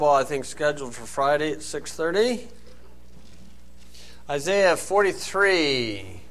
Well, I think scheduled for Friday at 6:30. Isaiah 43.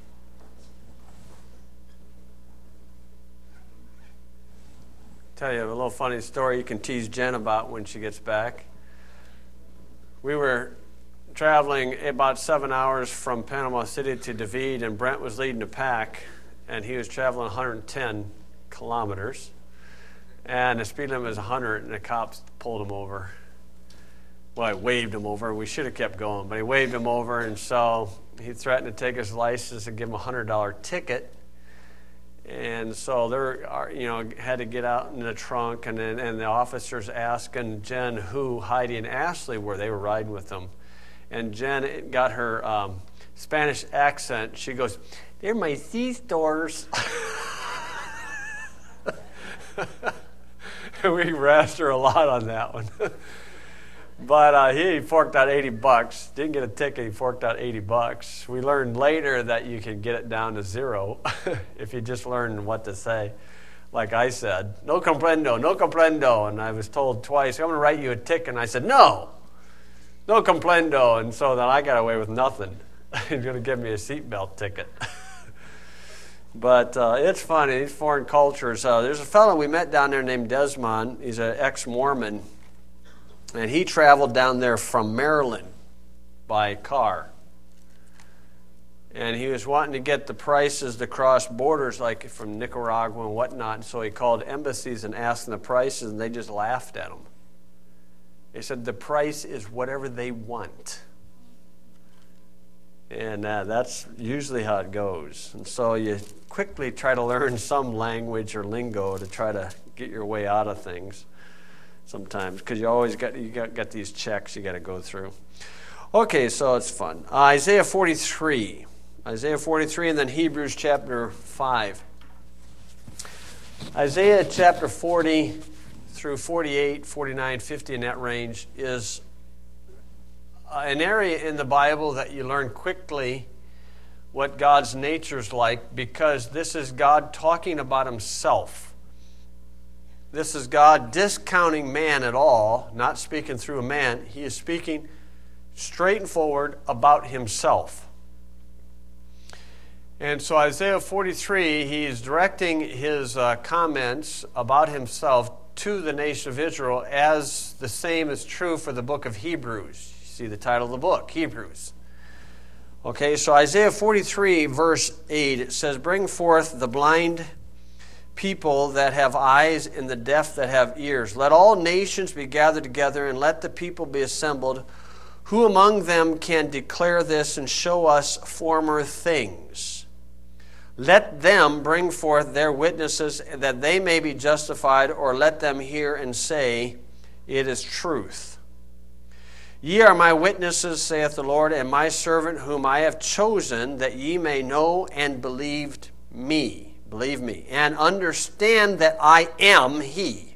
Tell you a little funny story you can tease Jen about when she gets back. We were traveling about 7 hours from Panama City to David, and Brent was leading the pack, and he was traveling 110 kilometers. And the speed limit was 100, and the cops pulled him over. Well, I waved him over. We should have kept going, but he waved him over, and so he threatened to take his license and give him a $100 ticket. And so they had to get out in the trunk, and the officers asking Jen who Heidi and Ashley were. They were riding with them. And Jen got her Spanish accent. She goes, "They're my C-stores." We razzed her a lot on that one. But he forked out $80. Didn't get a ticket, he forked out $80. We learned later that you can get it down to zero if you just learn what to say. Like I said, "No comprendo, no comprendo." And I was told twice, "I'm going to write you a ticket." And I said, "No comprendo." And so then I got away with nothing. He's going to give me a seatbelt ticket. But it's funny, these foreign cultures. There's a fellow we met down there named Desmond. He's an ex-Mormon. And he traveled down there from Maryland by car. And he was wanting to get the prices to cross borders, like from Nicaragua and whatnot. And so he called embassies and asked them the prices, and they just laughed at him. They said the price is whatever they want. And that's usually how it goes. And so you quickly try to learn some language or lingo to try to get your way out of things sometimes, because you always got these checks you got to go through. Okay, so it's fun. Isaiah 43. Isaiah 43 and then Hebrews chapter 5. Isaiah chapter 40 through 48, 49, 50 in that range is an area in the Bible that you learn quickly what God's nature is like, because this is God talking about himself. This is God discounting man at all, not speaking through a man. He is speaking straight and forward about himself. And so Isaiah 43, he is directing his comments about himself to the nation of Israel, as the same is true for the book of Hebrews. You see the title of the book, Hebrews. Okay, so Isaiah 43, verse 8, it says, "Bring forth the blind people that have eyes and the deaf that have ears. Let all nations be gathered together, and let the people be assembled. Who among them can declare this and show us former things? Let them bring forth their witnesses, that they may be justified, or let them hear and say, it is truth. Ye are my witnesses, saith the Lord, and my servant whom I have chosen, that ye may know and believe me, and understand that I am he.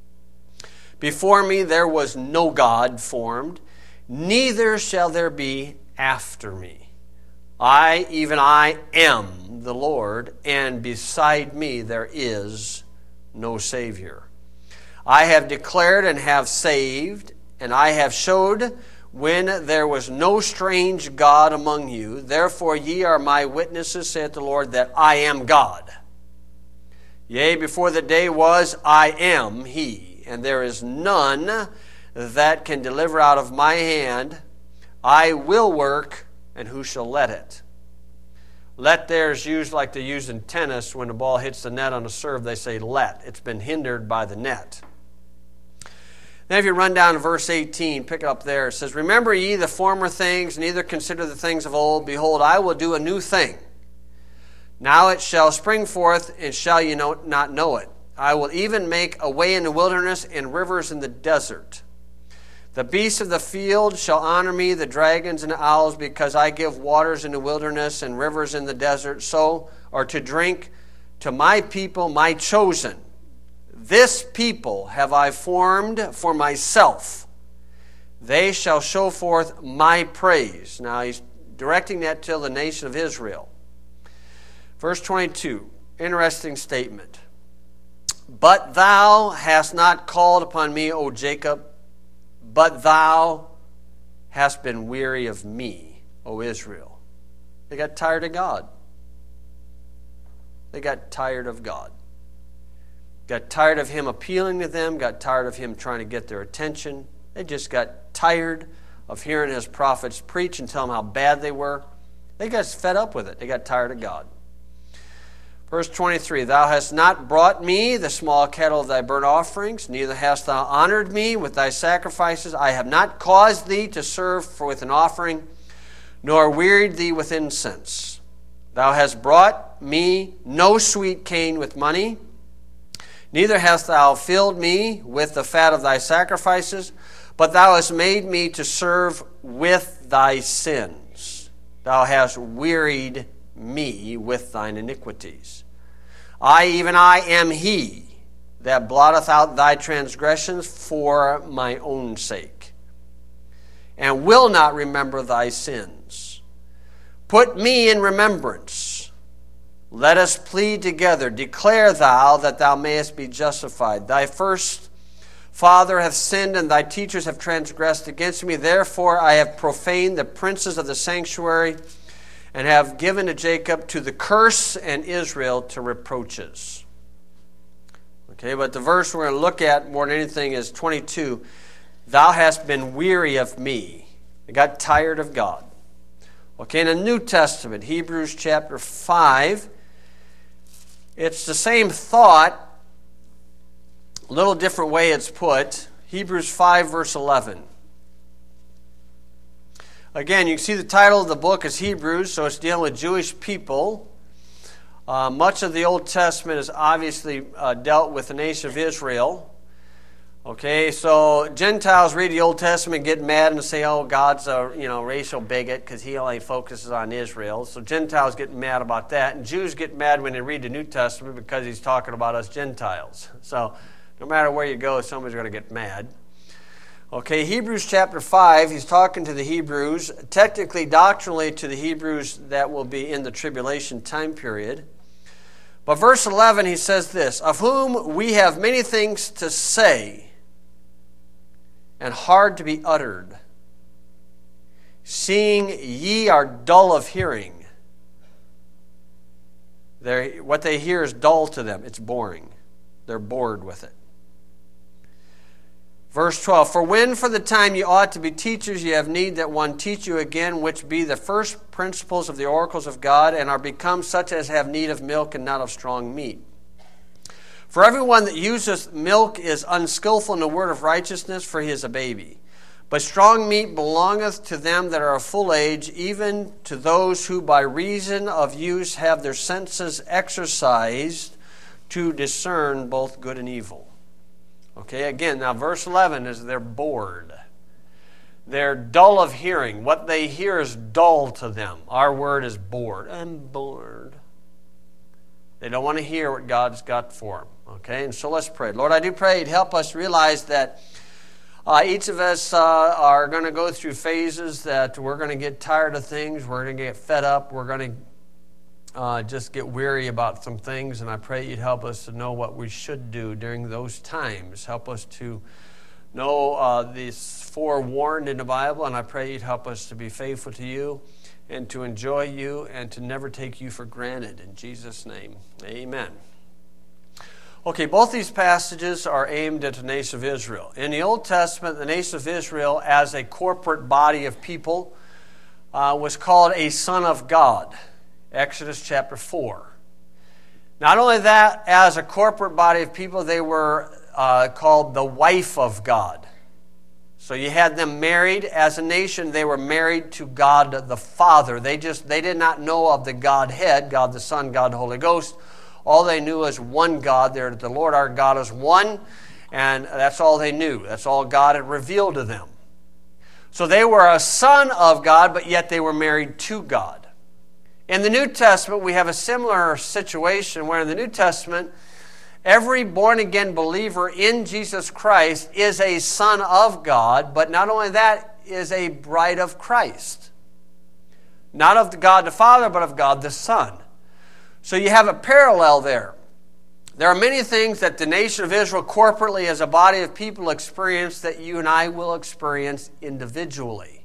Before me there was no God formed, neither shall there be after me. I, even I, am the Lord, and beside me there is no Savior. I have declared and have saved, and I have showed when there was no strange God among you. Therefore ye are my witnesses, saith the Lord, that I am God. Yea, before the day was, I am he, and there is none that can deliver out of my hand. I will work, and who shall let it? Let there is used like they use in tennis. When the ball hits the net on a serve, they say let. It's been hindered by the net. Then if you run down to verse 18, pick it up there. It says, Remember ye the former things, neither consider the things of old. Behold, I will do a new thing. Now it shall spring forth, and shall you not know it. I will even make a way in the wilderness and rivers in the desert. The beasts of the field shall honor me, the dragons and the owls, because I give waters in the wilderness and rivers in the desert, so, or to drink to my people, my chosen. This people have I formed for myself. They shall show forth my praise. Now he's directing that to the nation of Israel. Verse 22, interesting statement. But thou hast not called upon me, O Jacob, but thou hast been weary of me, O Israel. They got tired of God. They got tired of God. Got tired of him appealing to them, got tired of him trying to get their attention. They just got tired of hearing his prophets preach and tell them how bad they were. They got fed up with it. They got tired of God. Verse 23, thou hast not brought me the small cattle of thy burnt offerings, neither hast thou honored me with thy sacrifices. I have not caused thee to serve with an offering, nor wearied thee with incense. Thou hast brought me no sweet cane with money, neither hast thou filled me with the fat of thy sacrifices, but thou hast made me to serve with thy sins. Thou hast wearied me with thine iniquities. Even I am he that blotteth out thy transgressions for my own sake, and will not remember thy sins. Put me in remembrance. Let us plead together. Declare thou that thou mayest be justified. Thy first father hath sinned, and thy teachers have transgressed against me. Therefore I have profaned the princes of the sanctuary, and have given to Jacob to the curse, and Israel to reproaches. Okay, but the verse we're going to look at more than anything is 22. Thou hast been weary of me. They got tired of God. Okay, in the New Testament, Hebrews chapter 5, it's the same thought, a little different way it's put. Hebrews 5, verse 11. Again, you can see the title of the book is Hebrews, so it's dealing with Jewish people. Much of the Old Testament is obviously dealt with the nation of Israel. Okay, so Gentiles read the Old Testament, get mad and say, oh, God's a racial bigot because he only focuses on Israel. So Gentiles get mad about that. And Jews get mad when they read the New Testament because he's talking about us Gentiles. So no matter where you go, somebody's going to get mad. Okay, Hebrews chapter 5, he's talking to the Hebrews, technically, doctrinally to the Hebrews that will be in the tribulation time period. But verse 11, he says this, of whom we have many things to say and hard to be uttered, seeing ye are dull of hearing. What they hear is dull to them. It's boring. They're bored with it. Verse 12, for when for the time ye ought to be teachers, ye have need that one teach you again, which be the first principles of the oracles of God, and are become such as have need of milk and not of strong meat. For everyone that useth milk is unskillful in the word of righteousness, for he is a baby. But strong meat belongeth to them that are of full age, even to those who by reason of use have their senses exercised to discern both good and evil. Okay, again, now verse 11 is they're bored. They're dull of hearing. What they hear is dull to them. Our word is bored. I'm bored. They don't want to hear what God's got for them. Okay, and so let's pray. Lord, I do pray you'd help us realize that each of us are going to go through phases that we're going to get tired of things. We're going to get fed up. We're going to just get weary about some things, and I pray you'd help us to know what we should do during those times. Help us to know these forewarned in the Bible, and I pray you'd help us to be faithful to you and to enjoy you and to never take you for granted. In Jesus' name, amen. Okay, both these passages are aimed at the nation of Israel. In the Old Testament, the nation of Israel as a corporate body of people was called a son of God. Exodus chapter 4. Not only that, as a corporate body of people, they were called the wife of God. So you had them married. As a nation, they were married to God the Father. They did not know of the Godhead, God the Son, God the Holy Ghost. All they knew was one God. The Lord our God is one, and that's all they knew. That's all God had revealed to them. So they were a son of God, but yet they were married to God. In the New Testament, we have a similar situation where in the New Testament, every born-again believer in Jesus Christ is a son of God, but not only that, is a bride of Christ. Not of God the Father, but of God the Son. So you have a parallel there. There are many things that the nation of Israel corporately as a body of people experience that you and I will experience individually.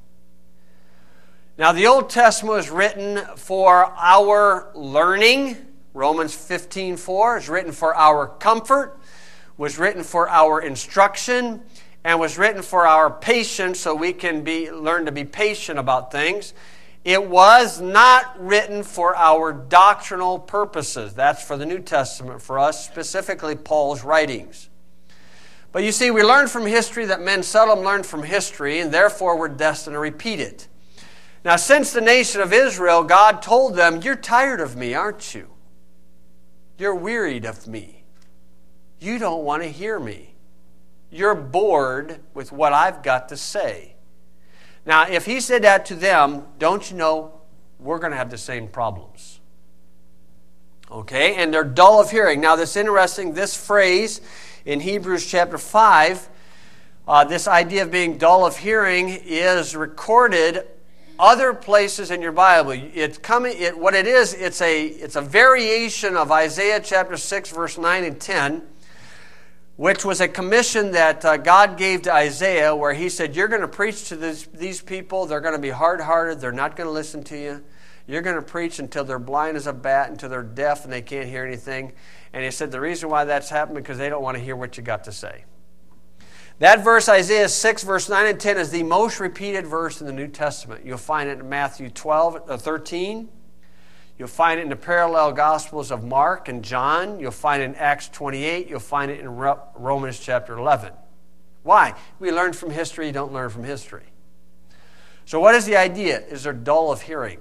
Now, the Old Testament was written for our learning. Romans 15:4 is written for our comfort, was written for our instruction, and was written for our patience so we can learn to be patient about things. It was not written for our doctrinal purposes. That's for the New Testament for us, specifically Paul's writings. But you see, we learn from history that men seldom learn from history, and therefore we're destined to repeat it. Now, since the nation of Israel, God told them, you're tired of me, aren't you? You're wearied of me. You don't want to hear me. You're bored with what I've got to say. Now, if he said that to them, don't you know, we're going to have the same problems. Okay, and they're dull of hearing. Now, this interesting, this phrase in Hebrews chapter 5, this idea of being dull of hearing is recorded other places in your Bible. What it is, it's a variation of Isaiah chapter 6, verse 9 and 10, which was a commission that God gave to Isaiah where he said, you're going to preach to these people. They're going to be hard-hearted. They're not going to listen to you. You're going to preach until they're blind as a bat, until they're deaf and they can't hear anything. And he said the reason why that's happened because they don't want to hear what you got to say. That verse, Isaiah 6, verse 9 and 10, is the most repeated verse in the New Testament. You'll find it in Matthew 13. You'll find it in the parallel Gospels of Mark and John. You'll find it in Acts 28. You'll find it in Romans chapter 11. Why? We learn from history, you don't learn from history. So what is the idea? Is they're dull of hearing.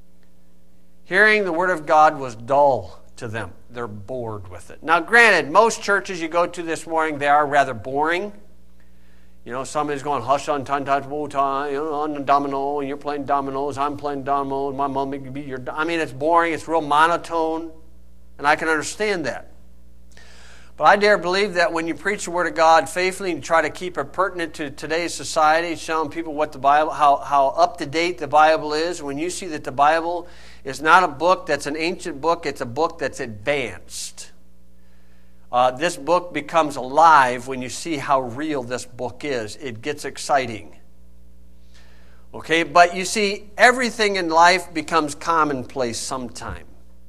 Hearing the Word of God was dull to them. They're bored with it. Now granted, most churches you go to this morning, they are rather boring. You know, somebody's going, hush on untouchable time, on the domino, and you're playing dominoes, I'm playing dominoes, my mom may be your... I mean, it's boring, it's real monotone, and I can understand that. But I dare believe that when you preach the Word of God faithfully and try to keep it pertinent to today's society, showing people what the Bible, how up-to-date the Bible is, when you see that the Bible is not a book that's an ancient book, it's a book that's advanced. This book becomes alive when you see how real this book is. It gets exciting. Okay, but you see, everything in life becomes commonplace sometime.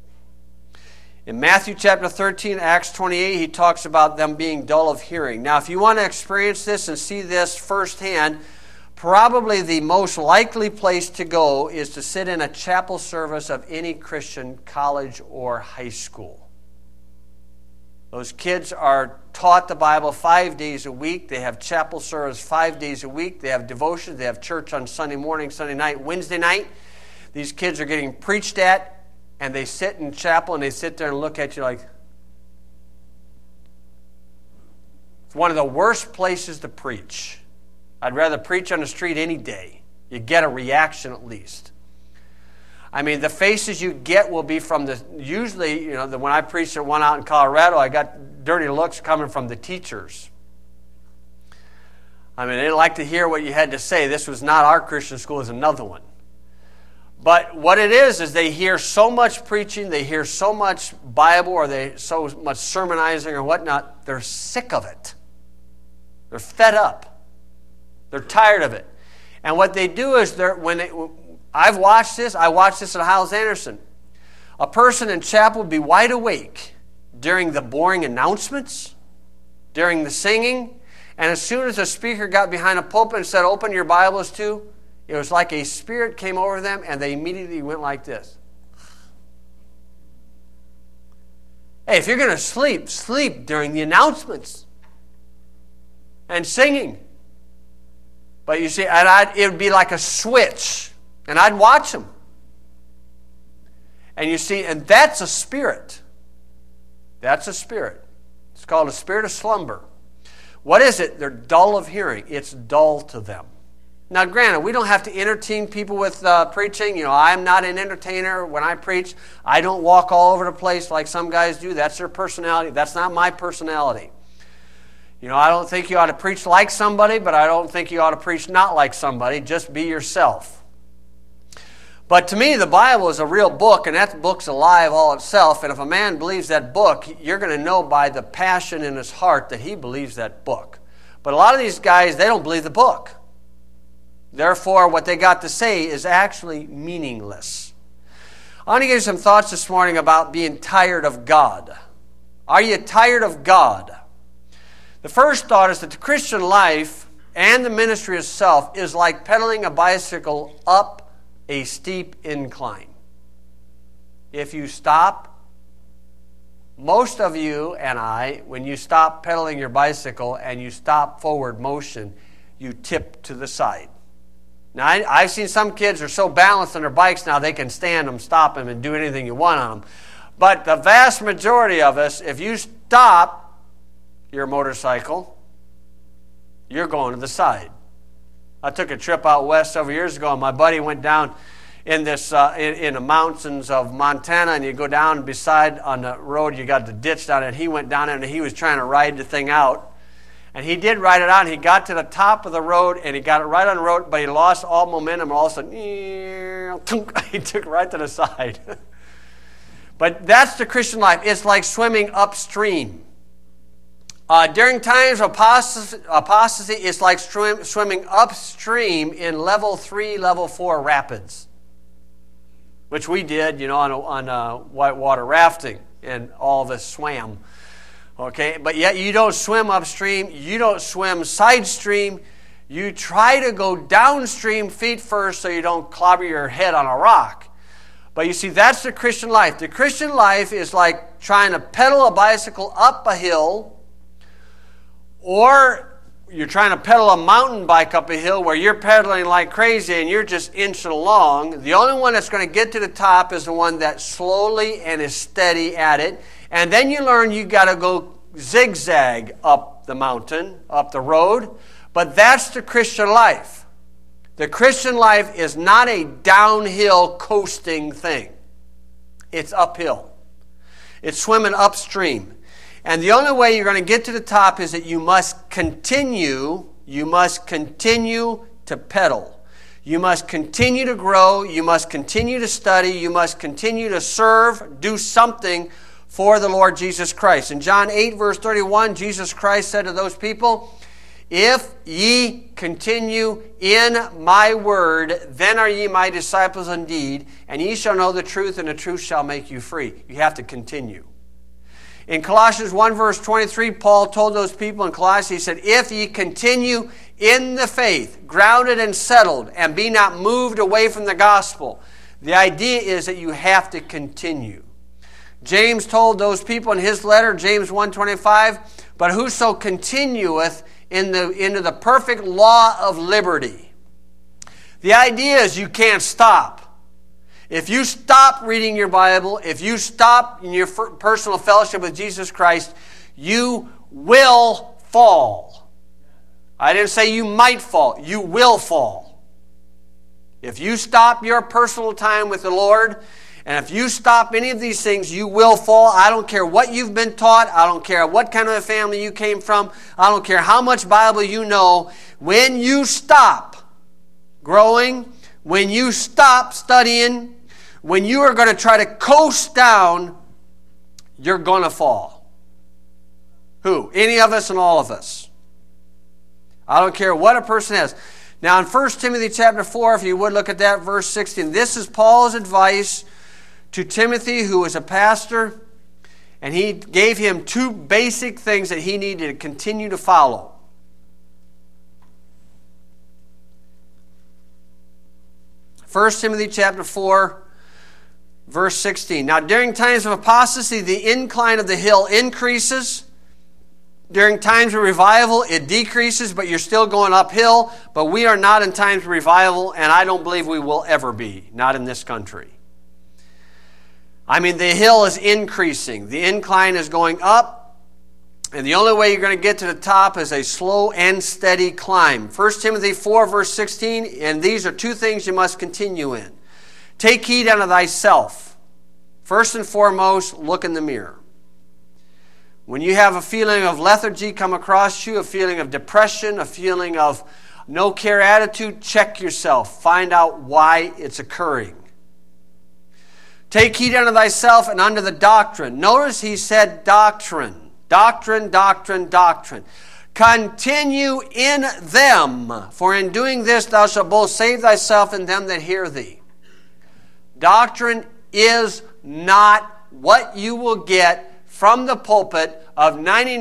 In Matthew chapter 13, Acts 28, he talks about them being dull of hearing. Now, if you want to experience this and see this firsthand, probably the most likely place to go is to sit in a chapel service of any Christian college or high school. Those kids are taught the Bible 5 days a week. They have chapel service 5 days a week. They have devotions. They have church on Sunday morning, Sunday night, Wednesday night. These kids are getting preached at, and they sit in chapel, and they sit there and look at you like, it's one of the worst places to preach. I'd rather preach on the street any day. You get a reaction at least. I mean, the faces you get will be from usually, when I preached at one out in Colorado, I got dirty looks coming from the teachers. I mean, they didn't like to hear what you had to say. This was not our Christian school, it was another one. But what it is they hear so much preaching, they hear so much Bible, or they so much sermonizing or whatnot, they're sick of it. They're fed up. They're tired of it. And what they do is I've watched this. I watched this at Hyles-Anderson. A person in chapel would be wide awake during the boring announcements, during the singing, and as soon as the speaker got behind a pulpit and said, open your Bibles to, it was like a spirit came over them and they immediately went like this. Hey, if you're going to sleep during the announcements and singing. But you see, it would be like a switch. And I'd watch them. And you see, and that's a spirit. That's a spirit. It's called a spirit of slumber. What is it? They're dull of hearing. It's dull to them. Now, granted, we don't have to entertain people with preaching. I'm not an entertainer. When I preach, I don't walk all over the place like some guys do. That's their personality. That's not my personality. I don't think you ought to preach like somebody, but I don't think you ought to preach not like somebody. Just be yourself. But to me, the Bible is a real book, and that book's alive all itself. And if a man believes that book, you're going to know by the passion in his heart that he believes that book. But a lot of these guys, they don't believe the book. Therefore, what they got to say is actually meaningless. I want to give you some thoughts this morning about being tired of God. Are you tired of God? The first thought is that the Christian life and the ministry itself is like pedaling a bicycle up a steep incline. If you stop, most of you and I, when you stop pedaling your bicycle and you stop forward motion, you tip to the side. Now, I've seen some kids are so balanced on their bikes now they can stand them, stop them, and do anything you want on them. But the vast majority of us, if you stop your motorcycle, you're going to the side. I took a trip out west several years ago, and my buddy went down in this in the mountains of Montana, and you go down beside on the road, you got the ditch down there, and he went down there, and he was trying to ride the thing out. And he did ride it out, and he got to the top of the road, and he got it right on the road, but he lost all momentum, and all of a sudden, he took it right to the side. But that's the Christian life. It's like swimming upstream. During times of apostasy, it's like swimming upstream in level 3, level 4 rapids, which we did, on whitewater rafting, and all of us swam. Okay, but yet you don't swim upstream, you don't swim side stream, you try to go downstream feet first so you don't clobber your head on a rock. But you see, that's the Christian life. The Christian life is like trying to pedal a bicycle up a hill, or you're trying to pedal a mountain bike up a hill where you're pedaling like crazy and you're just inching along. The only one that's going to get to the top is the one that slowly and is steady at it. And then you learn you got to go zigzag up the mountain, up the road. But that's the Christian life. The Christian life is not a downhill coasting thing. It's uphill. It's swimming upstream. And the only way you're going to get to the top is that you must continue to pedal. You must continue to grow. You must continue to study. You must continue to serve, do something for the Lord Jesus Christ. In John 8, verse 31, Jesus Christ said to those people, "If ye continue in my word, then are ye my disciples indeed, and ye shall know the truth, and the truth shall make you free." You have to continue. In Colossians 1, verse 23, Paul told those people in Colossae, he said, "If ye continue in the faith, grounded and settled, and be not moved away from the gospel." The idea is that you have to continue. James told those people in his letter, James 1:25, "But whoso continueth into the perfect law of liberty." The idea is you can't stop. If you stop reading your Bible, if you stop in your personal fellowship with Jesus Christ, you will fall. I didn't say you might fall. You will fall. If you stop your personal time with the Lord, and if you stop any of these things, you will fall. I don't care what you've been taught. I don't care what kind of a family you came from. I don't care how much Bible you know. When you stop growing, when you stop studying, when you are going to try to coast down, you're going to fall. Who? Any of us and all of us. I don't care what a person has. Now in 1 Timothy chapter 4, if you would look at that, verse 16. This is Paul's advice to Timothy, who was a pastor, and he gave him two basic things that he needed to continue to follow. 1 Timothy chapter 4, verse 16. Now, during times of apostasy, the incline of the hill increases. During times of revival, it decreases, but you're still going uphill. But we are not in times of revival, and I don't believe we will ever be, not in this country. I mean, the hill is increasing. The incline is going up, and the only way you're going to get to the top is a slow and steady climb. 1 Timothy 4, verse 16, and these are two things you must continue in. Take heed unto thyself. First and foremost, look in the mirror. When you have a feeling of lethargy come across you, a feeling of depression, a feeling of no care attitude, check yourself. Find out why it's occurring. Take heed unto thyself and unto the doctrine. Notice he said doctrine. Doctrine, doctrine, doctrine. Continue in them, for in doing this thou shalt both save thyself and them that hear thee. Doctrine is not what you will get from the pulpit of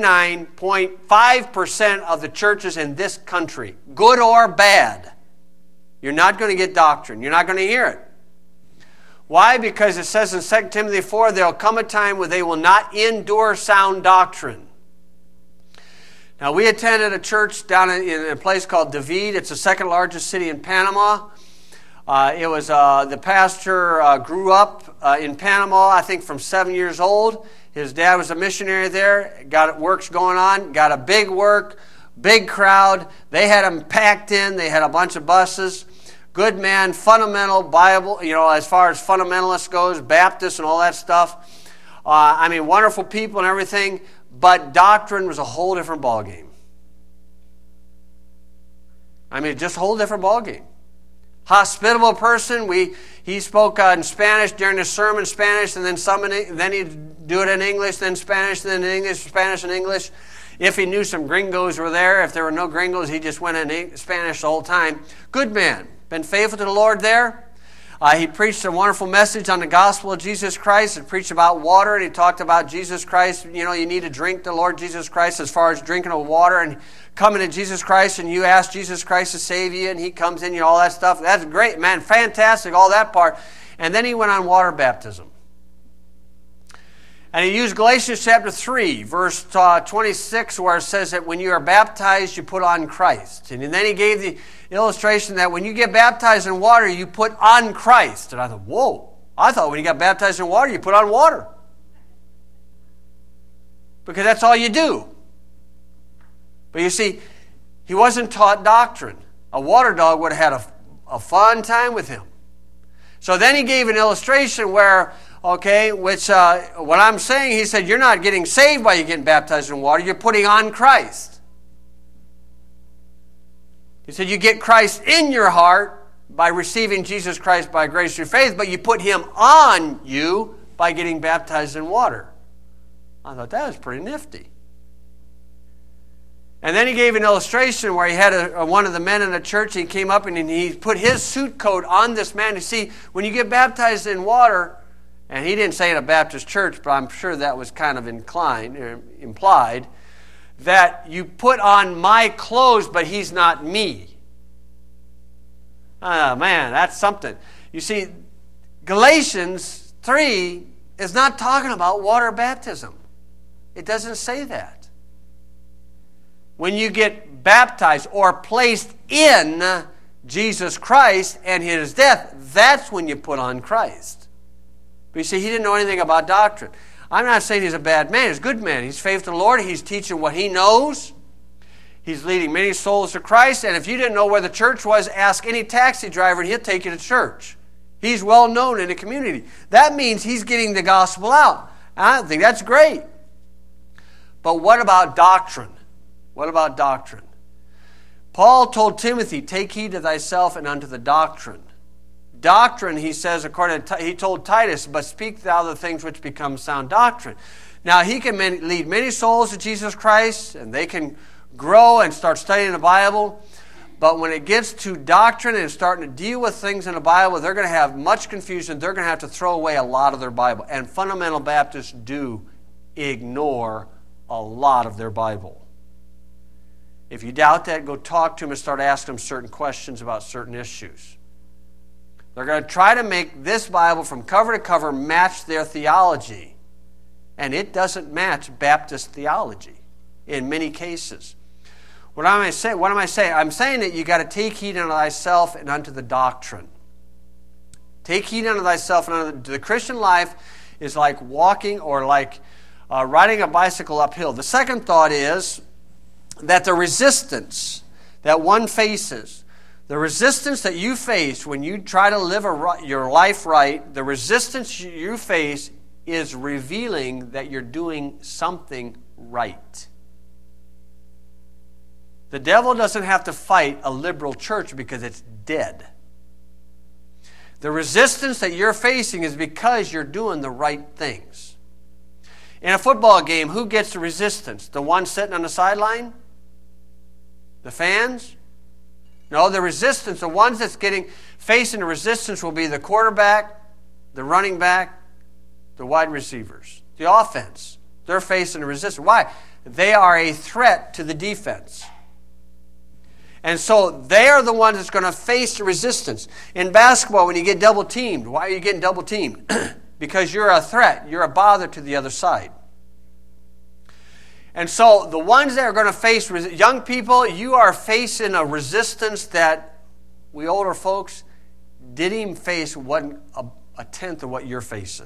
99.5% of the churches in this country, good or bad. You're not going to get doctrine. You're not going to hear it. Why? Because it says in 2 Timothy 4, there will come a time where they will not endure sound doctrine. Now, we attended a church down in a place called David. It's the second largest city in Panama. The pastor grew up in Panama, I think from 7 years old. His dad was a missionary there. Got works going on. Got a big work, big crowd. They had them packed in. They had a bunch of buses. Good man, fundamental Bible, as far as fundamentalists goes, Baptists and all that stuff. Wonderful people and everything. But doctrine was a whole different ballgame. Just a whole different ballgame. Hospitable person. He spoke in Spanish during the sermon, Spanish, and then he'd do it in English, then Spanish, then English, Spanish, and English. If he knew some gringos were there, if there were no gringos, he just went in Spanish the whole time. Good man. Been faithful to the Lord there. He preached a wonderful message on the gospel of Jesus Christ. He preached about water, and he talked about Jesus Christ. You need to drink the Lord Jesus Christ as far as drinking of water and coming to Jesus Christ, and you ask Jesus Christ to save you, and he comes in, all that stuff. That's great, man. Fantastic, all that part. And then he went on water baptism. And he used Galatians chapter 3, verse 26, where it says that when you are baptized, you put on Christ. And then he gave the illustration that when you get baptized in water, you put on Christ. And I thought, whoa, I thought when you got baptized in water, you put on water. Because that's all you do. But you see, he wasn't taught doctrine. A water dog would have had a fun time with him. So then he gave an illustration where, what I'm saying, he said, you're not getting saved by you getting baptized in water, you're putting on Christ. He said you get Christ in your heart by receiving Jesus Christ by grace through faith, but you put him on you by getting baptized in water. I thought that was pretty nifty. And then he gave an illustration where he had one of the men in the church. He came up and he put his suit coat on this man. You see, when you get baptized in water, and he didn't say in a Baptist church, but I'm sure that was kind of implied, that you put on my clothes, but he's not me. Oh, man, that's something. You see, Galatians 3 is not talking about water baptism. It doesn't say that. When you get baptized or placed in Jesus Christ and his death, that's when you put on Christ. But you see, he didn't know anything about doctrine. I'm not saying he's a bad man. He's a good man. He's faithful to the Lord. He's teaching what he knows. He's leading many souls to Christ. And if you didn't know where the church was, ask any taxi driver and he'll take you to church. He's well known in the community. That means he's getting the gospel out. I think that's great. But what about doctrine? What about doctrine? Paul told Timothy, take heed to thyself and unto the doctrine. Doctrine, he says, he told Titus, but speak thou the things which become sound doctrine. Now, he can lead many souls to Jesus Christ, and they can grow and start studying the Bible. But when it gets to doctrine and starting to deal with things in the Bible, they're going to have much confusion. They're going to have to throw away a lot of their Bible. And fundamental Baptists do ignore a lot of their Bible. If you doubt that, go talk to them and start asking them certain questions about certain issues. They're going to try to make this Bible from cover to cover match their theology. And it doesn't match Baptist theology in many cases. What am I saying? I'm saying that you got to take heed unto thyself and unto the doctrine. Take heed unto thyself and unto the Christian life is like walking or like riding a bicycle uphill. The second thought is that the resistance that one faces, the resistance that you face when you try to live your life right, the resistance you face is revealing that you're doing something right. The devil doesn't have to fight a liberal church because it's dead. The resistance that you're facing is because you're doing the right things. In a football game, who gets the resistance? The one sitting on the sideline? The fans? No, the resistance, the ones that's facing the resistance will be the quarterback, the running back, the wide receivers, the offense. They're facing the resistance. Why? They are a threat to the defense. And so they are the ones that's going to face the resistance. In basketball, when you get double teamed, why are you getting double teamed? Because you're a threat. You're a bother to the other side. And so the ones that are going to face, young people, you are facing a resistance that we older folks didn't even face a tenth of what you're facing.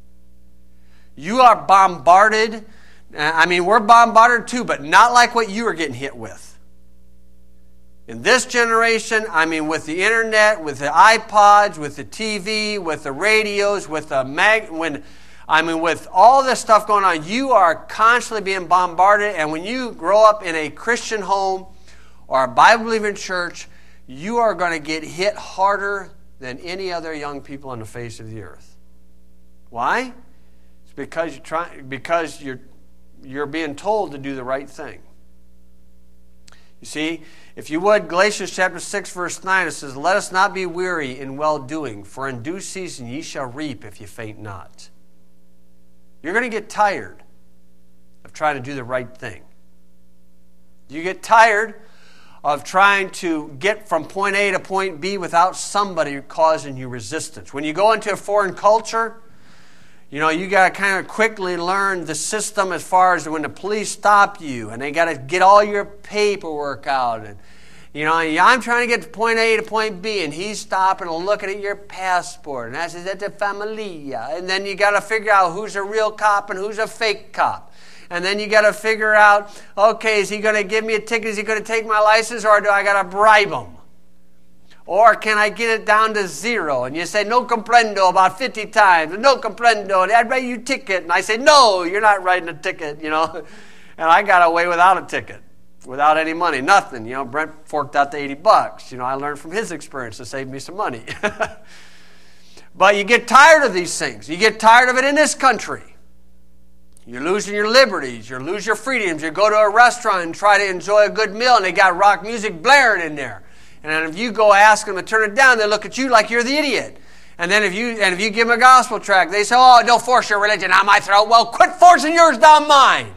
You are bombarded. I mean, we're bombarded too, but not like what you are getting hit with. In this generation, I mean, with the internet, with the iPods, with the TV, with the radios, with the with all this stuff going on, you are constantly being bombarded. And when you grow up in a Christian home or a Bible-believing church, you are going to get hit harder than any other young people on the face of the earth. Why? It's because you're being told to do the right thing. You see, if you would, Galatians chapter 6, verse 9, it says, "Let us not be weary in well-doing, for in due season ye shall reap if ye faint not." You're going to get tired of trying to do the right thing. You get tired of trying to get from point A to point B without somebody causing you resistance. When you go into a foreign culture, you got to kind of quickly learn the system as far as when the police stop you and they got to get all your paperwork out. And, I'm trying to get to point A to point B and he's stopping and looking at your passport. And that's the familia. And then you got to figure out who's a real cop and who's a fake cop. And then you got to figure out, okay, is he going to give me a ticket? Is he going to take my license or do I got to bribe him? Or can I get it down to 0? And you say, no comprendo about 50 times. No comprendo. And I'd write you a ticket. And I say, no, you're not writing a ticket, And I got away without a ticket, without any money, nothing. Brent forked out the $80. I learned from his experience to save me some money. But you get tired of these things. You get tired of it in this country. You're losing your liberties. You lose your freedoms. You go to a restaurant and try to enjoy a good meal, and they got rock music blaring in there. And if you go ask them to turn it down, they look at you like you're the idiot. And then if you give them a gospel tract, they say, "Oh, don't force your religion down my throat." Well, quit forcing yours down mine.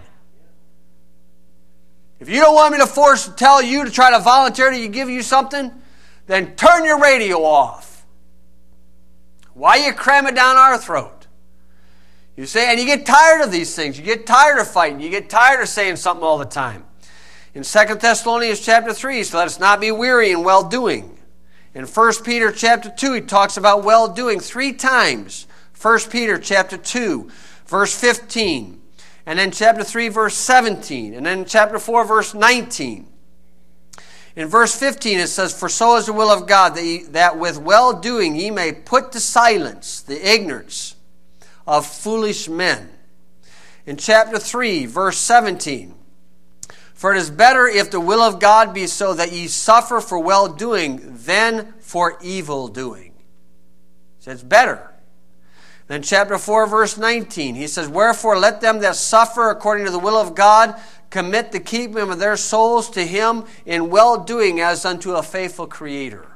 If you don't want me to tell you to try to volunteer to give you something, then turn your radio off. Why you cram it down our throat? You say, and you get tired of these things. You get tired of fighting. You get tired of saying something all the time. In 2 Thessalonians chapter 3, so let us not be weary in well-doing. In 1 Peter chapter 2, he talks about well-doing 3 times. 1 Peter chapter 2, verse 15. And then chapter 3, verse 17. And then chapter 4, verse 19. In verse 15, it says, "For so is the will of God, that with well-doing ye may put to silence the ignorance of foolish men." In chapter 3, verse 17, "For it is better if the will of God be so that ye suffer for well-doing than for evil-doing." So it's better. Then chapter 4, verse 19, he says, "Wherefore let them that suffer according to the will of God commit the keeping of their souls to Him in well-doing as unto a faithful Creator."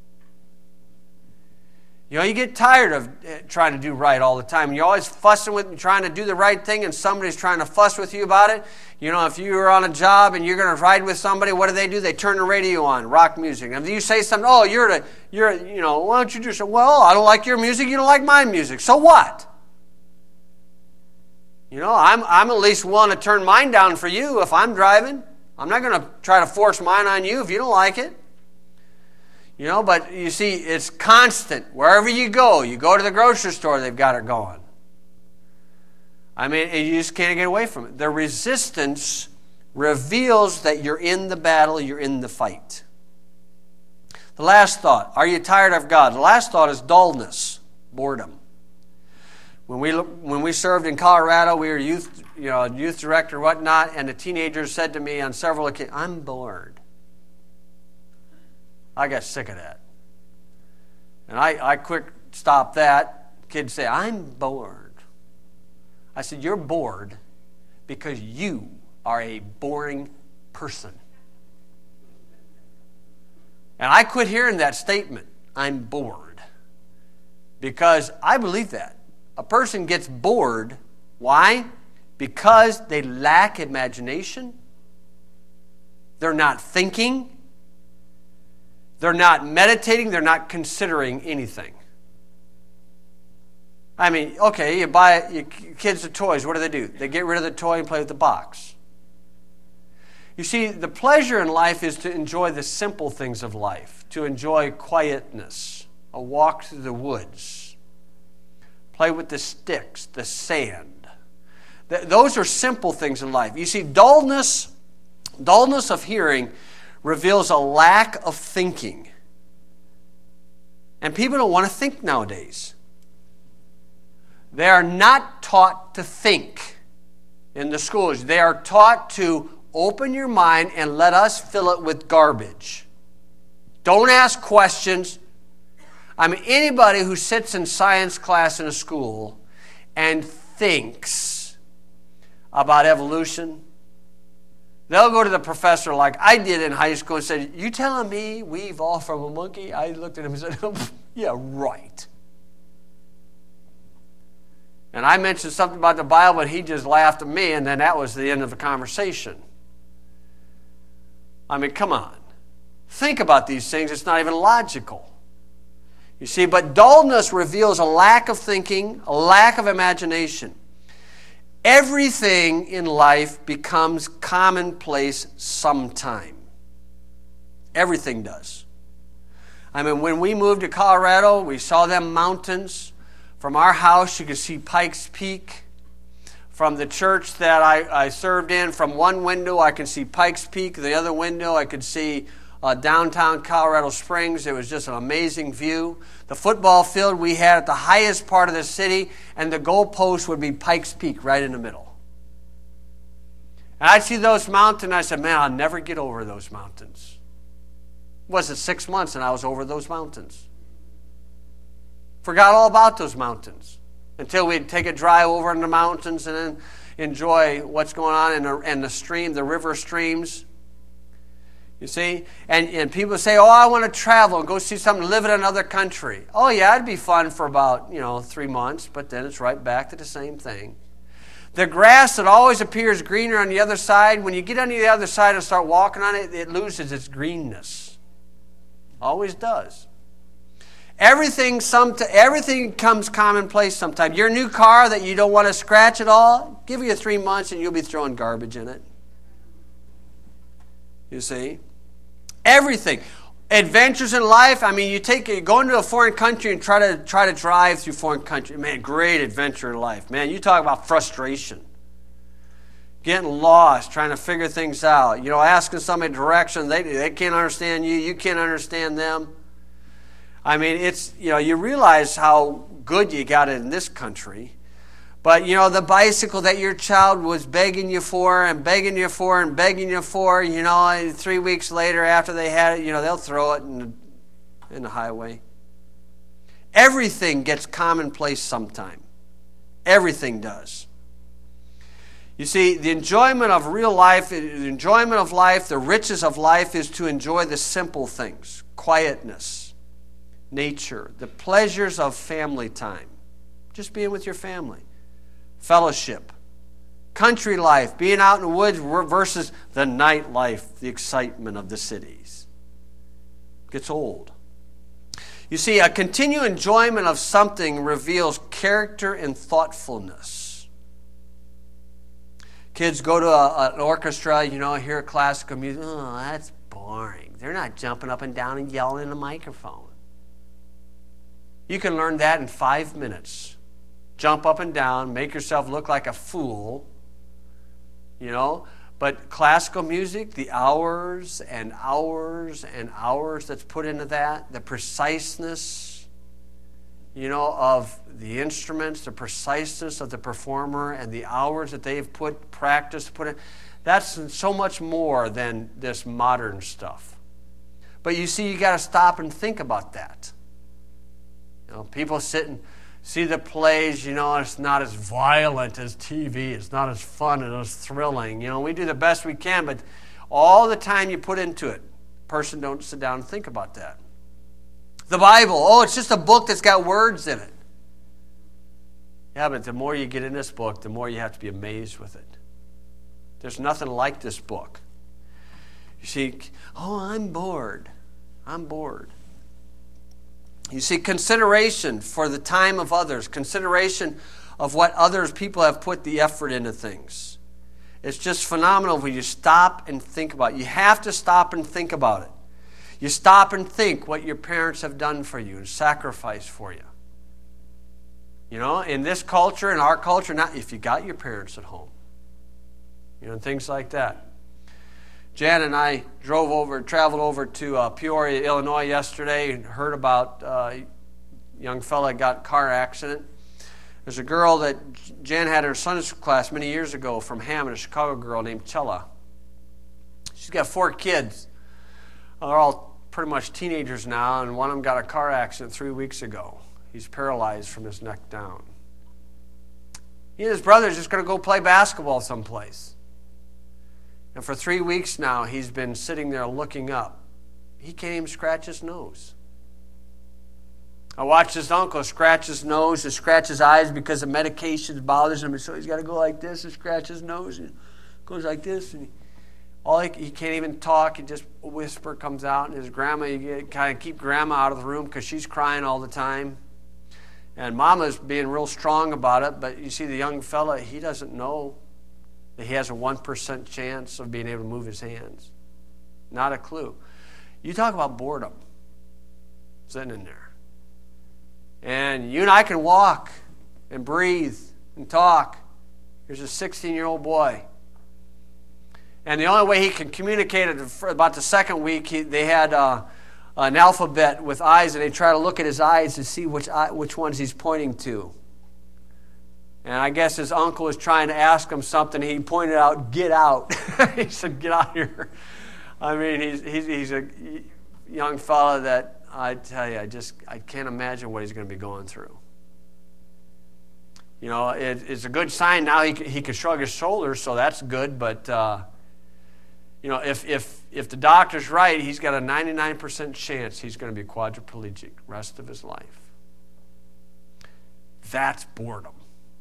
You get tired of trying to do right all the time. You're always fussing with trying to do the right thing and somebody's trying to fuss with you about it. If you're on a job and you're going to ride with somebody, what do? They turn the radio on, rock music. And if you say something, "Oh, why don't you do so?" "Well, I don't like your music, you don't like my music." So what? I'm at least willing to turn mine down for you if I'm driving. I'm not going to try to force mine on you if you don't like it. But you see, it's constant. Wherever you go to the grocery store, they've got it going. I mean, you just can't get away from it. The resistance reveals that you're in the battle, you're in the fight. The last thought, are you tired of God? The last thought is dullness, boredom. When we served in Colorado, we were youth director and whatnot, and the teenagers said to me on several occasions, "I'm bored." I got sick of that. And I quick stop that. Kids say, I'm bored. I said, you're bored because you are a boring person. And I quit hearing that statement, I'm bored. Because I believe that. A person gets bored. Why? Because they lack imagination. They're not thinking. They're not meditating. They're not considering anything. I mean, okay, you buy your kids the toys. What do? They get rid of the toy and play with the box. You see, the pleasure in life is to enjoy the simple things of life, to enjoy quietness, a walk through the woods, play with the sticks, the sand. Those are simple things in life. You see, dullness of hearing reveals a lack of thinking. And people don't want to think nowadays. They are not taught to think in the schools. They are taught to open your mind and let us fill it with garbage. Don't ask questions. I mean, anybody who sits in science class in a school and thinks about evolution, they'll go to the professor like I did in high school and said, you telling me we evolved from a monkey? I looked at him and said, yeah, right. And I mentioned something about the Bible and he just laughed at me, and then that was the end of the conversation. I mean, come on. Think about these things. It's not even logical. You see, but dullness reveals a lack of thinking, a lack of imagination. Everything in life becomes commonplace sometime. Everything does. I mean, when we moved to Colorado, we saw them mountains. From our house, you could see Pikes Peak. From the church that I served in, from one window, I could see Pikes Peak. The other window, I could see downtown Colorado Springs. It was just an amazing view. The football field we had at the highest part of the city, and the goalpost would be Pikes Peak right in the middle. And I'd see those mountains, and I said, man, I'll never get over those mountains. It wasn't 6 months, and I was over those mountains. Forgot all about those mountains until we'd take a drive over in the mountains and then enjoy what's going on in the stream, the river streams. You see? And people say, oh, I want to travel and go see something, live in another country. Oh, yeah, it'd be fun for about, 3 months, but then it's right back to the same thing. The grass that always appears greener on the other side, when you get on the other side and start walking on it, it loses its greenness. Always does. Everything comes commonplace sometimes. Your new car that you don't want to scratch at all, give you 3 months and you'll be throwing garbage in it. You see? Everything. Adventures in life. I mean, you go into a foreign country and try to drive through foreign country. Man, great adventure in life. Man, you talk about frustration. Getting lost, trying to figure things out. Asking somebody direction. They can't understand you. You can't understand them. I mean, it's, you realize how good you got it in this country. But, the bicycle that your child was begging you for and begging you for and begging you for, and 3 weeks later after they had it, they'll throw it in the highway. Everything gets commonplace sometime. Everything does. You see, the enjoyment of real life, the enjoyment of life, the riches of life is to enjoy the simple things, quietness, nature, the pleasures of family time, just being with your family, fellowship, country life, being out in the woods versus the night life, the excitement of the cities. It gets old. You see, a continued enjoyment of something reveals character and thoughtfulness. Kids go to an orchestra, hear classical music. Oh, that's boring. They're not jumping up and down and yelling in a microphone. You can learn that in 5 minutes. Jump up and down, make yourself look like a fool, But classical music, the hours and hours and hours that's put into that, the preciseness, of the instruments, the preciseness of the performer, and the hours that they've put in, that's so much more than this modern stuff. But you see, you got to stop and think about that. People sit and see the plays, it's not as violent as TV. It's not as fun and as thrilling. We do the best we can, but all the time you put into it, person don't sit down and think about that. The Bible, it's just a book that's got words in it. Yeah, but the more you get in this book, the more you have to be amazed with it. There's nothing like this book. You see, I'm bored. I'm bored. You see, consideration for the time of others, consideration of what others people have put the effort into things. It's just phenomenal when you stop and think about it. You have to stop and think about it. You stop and think what your parents have done for you and sacrificed for you. In this culture, in our culture, not if you got your parents at home. And things like that. Jan and I traveled over to Peoria, Illinois yesterday and heard about a young fella that got in a car accident. There's a girl that Jan had in her Sunday school class many years ago from Hammond, a Chicago girl named Chella. She's got 4 kids. They're all pretty much teenagers now, and one of them got a car accident 3 weeks ago. He's paralyzed from his neck down. He and his brother are just going to go play basketball someplace. And for 3 weeks now, he's been sitting there looking up. He can't even scratch his nose. I watched his uncle scratch his nose and scratch his eyes because the medication bothers him. And so he's got to go like this and scratch his nose. And goes like this. And he can't even talk. He just a whisper comes out. And his grandma, you kind of keep grandma out of the room because she's crying all the time. And mama's being real strong about it. But you see the young fella, he doesn't know that he has a 1% chance of being able to move his hands. Not a clue. You talk about boredom sitting in there. And you and I can walk and breathe and talk. Here's a 16-year-old boy. And the only way he can communicate it for about the second week, they had an alphabet with eyes, and they try to look at his eyes to see which ones he's pointing to. And I guess his uncle was trying to ask him something. He pointed out, "Get out." He said, "Get out here." I mean, he's a young fella that I tell you, I can't imagine what he's going to be going through. It's a good sign now he can shrug his shoulders, so that's good. But if the doctor's right, he's got a 99% chance he's going to be quadriplegic rest of his life. That's boredom.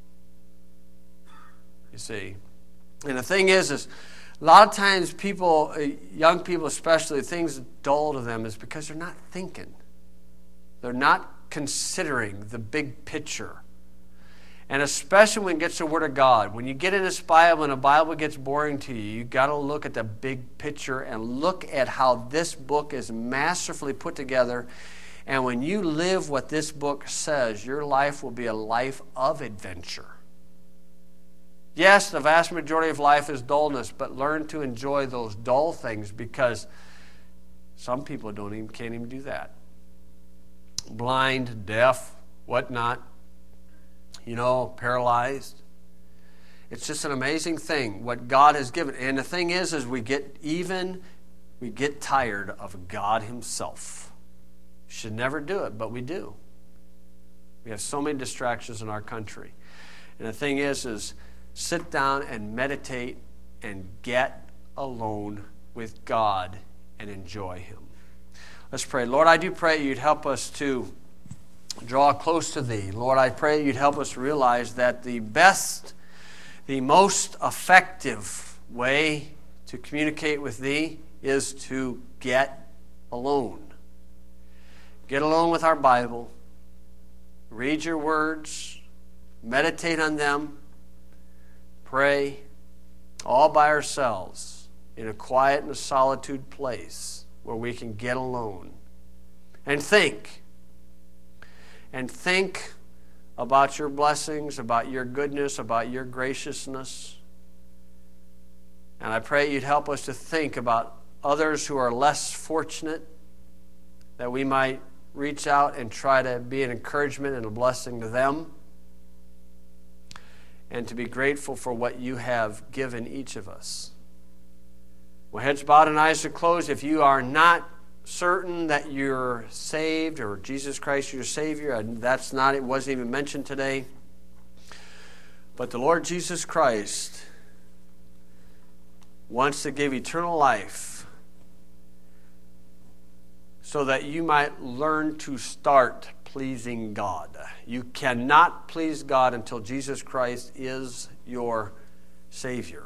You see. And the thing is a lot of times people, young people especially, things dull to them is because they're not thinking. They're not considering the big picture. And especially when it gets to the Word of God. When you get in this Bible and the Bible gets boring to you, you've got to look at the big picture and look at how this book is masterfully put together. And when you live what this book says, your life will be a life of adventure. Yes, the vast majority of life is dullness, but learn to enjoy those dull things because some people can't even do that. Blind, deaf, whatnot, paralyzed. It's just an amazing thing what God has given. And the thing is we get tired of God Himself. Should never do it, but we do. We have so many distractions in our country. And the thing is sit down and meditate and get alone with God and enjoy Him. Let's pray. Lord, I do pray You'd help us to draw close to Thee. Lord, I pray You'd help us realize that the most effective way to communicate with Thee is to get alone. Get alone with our Bible. Read Your words. Meditate on them. Pray all by ourselves in a quiet and a solitude place where we can get alone and think. And think about Your blessings, about Your goodness, about Your graciousness. And I pray You'd help us to think about others who are less fortunate, that we might reach out and try to be an encouragement and a blessing to them, and to be grateful for what You have given each of us. With heads bowed and eyes are closed, if you are not certain that you're saved or Jesus Christ your Savior. It wasn't even mentioned today. But the Lord Jesus Christ wants to give eternal life so that you might learn to start pleasing God. You cannot please God until Jesus Christ is your Savior.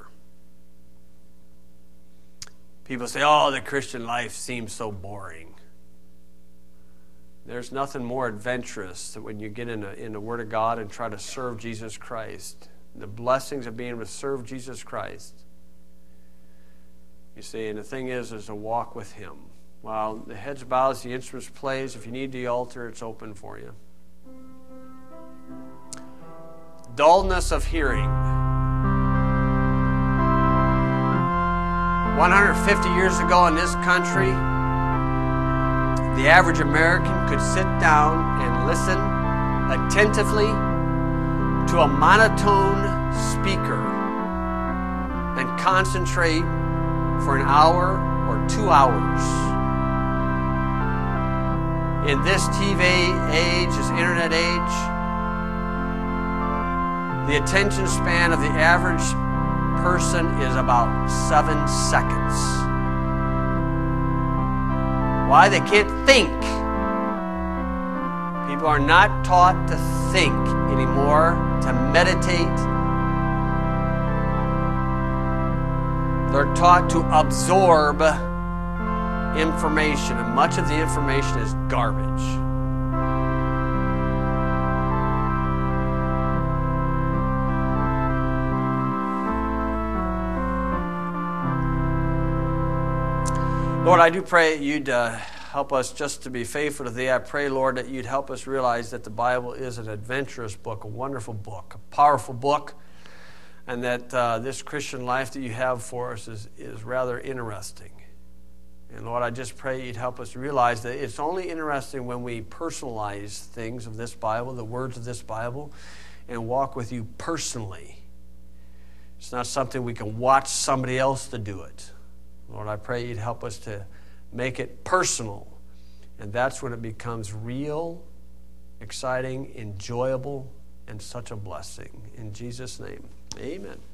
People say, oh, the Christian life seems so boring. There's nothing more adventurous than when you get in the Word of God and try to serve Jesus Christ. The blessings of being able to serve Jesus Christ. You see, and the thing is to walk with Him. While the heads bows, the instruments plays. If you need the altar, it's open for you. Dullness of hearing. 150 years ago in this country, the average American could sit down and listen attentively to a monotone speaker and concentrate for an hour or 2 hours. In this TV age, this internet age, the attention span of the average person is about 7 seconds. Why? They can't think. People are not taught to think anymore, to meditate. They're taught to absorb information, and much of the information is garbage. Lord, I do pray you'd help us just to be faithful to Thee. I pray, Lord, that you'd help us realize that the Bible is an adventurous book, a wonderful book, a powerful book, and that this Christian life that you have for us is rather interesting. And Lord, I just pray you'd help us realize that it's only interesting when we personalize things of this Bible, the words of this Bible, and walk with you personally. It's not something we can watch somebody else to do it. Lord, I pray you'd help us to make it personal. And that's when it becomes real, exciting, enjoyable, and such a blessing. In Jesus' name, amen.